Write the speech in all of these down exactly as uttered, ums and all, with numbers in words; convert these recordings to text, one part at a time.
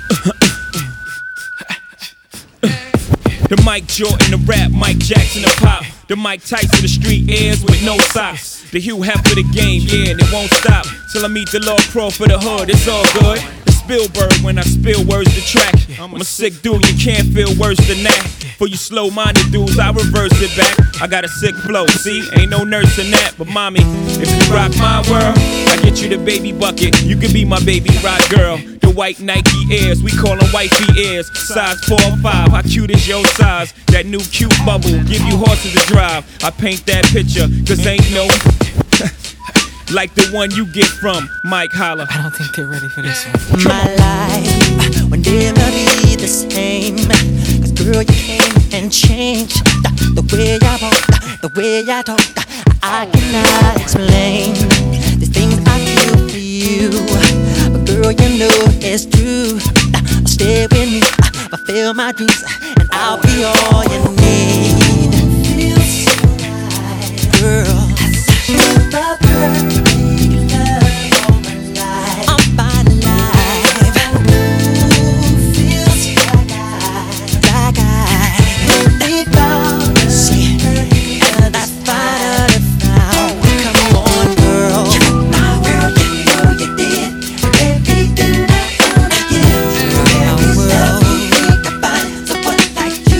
The Mike Jordan, the rap, Mike Jackson, the pop. The Mike Tyson, the street airs with no socks. The Hugh Hefner, the game, yeah, and it won't stop till I meet the Lord Crow for the hood. It's all good. The Spielberg when I spill words to track. I'm a sick dude, you can't feel worse than that. For you slow-minded dudes, I reverse it back. I got a sick flow, see, ain't no nurse in that. But mommy, if you rock my world, I get you the baby bucket. You can be my baby rock girl. The white Nike Airs, we call them wifey ears. Size four or five, how cute is your size? That new cute bubble, give you horses to drive. I paint that picture, cause ain't no like the one you get from Mike Holler. I don't think they're ready for this one. My life will never be the same, cause girl you came and changed the, the way I walk, the way I talk. I cannot explain the things I feel for you, but girl you know it's true. Stay with me, fulfill my dreams, and I'll be all you need. Feels so right, girl. The perfect love of my life. Of my life. Ooh, feels like I, like I really found you. See, and I finally found. Come on, girl. My world, you know you did everything I wanna give. My world, we can find someone like you.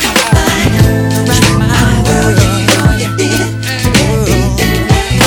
My world, you know you did everything.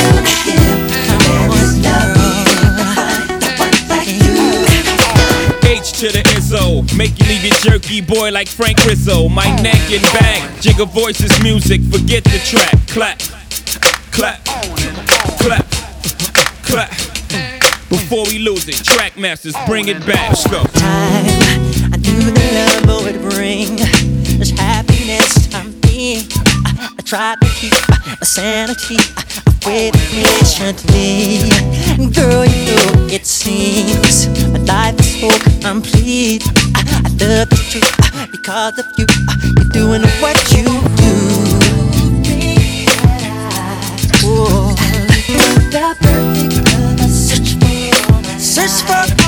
To the Izzo, make you leave your jerky boy like Frank Rizzo. My neck and back, jigger voices, music, forget the track. Clap, clap, clap, clap. Before we lose it, track masters, bring it back. Let's go. Time, I knew the love would bring this happiness to me. I, I tried to keep my sanity. I waited patiently. Girl, you know it seems my life is so complete. I, I love the truth because of you. You're doing what you do. Oh, the perfect love I search for. Search for.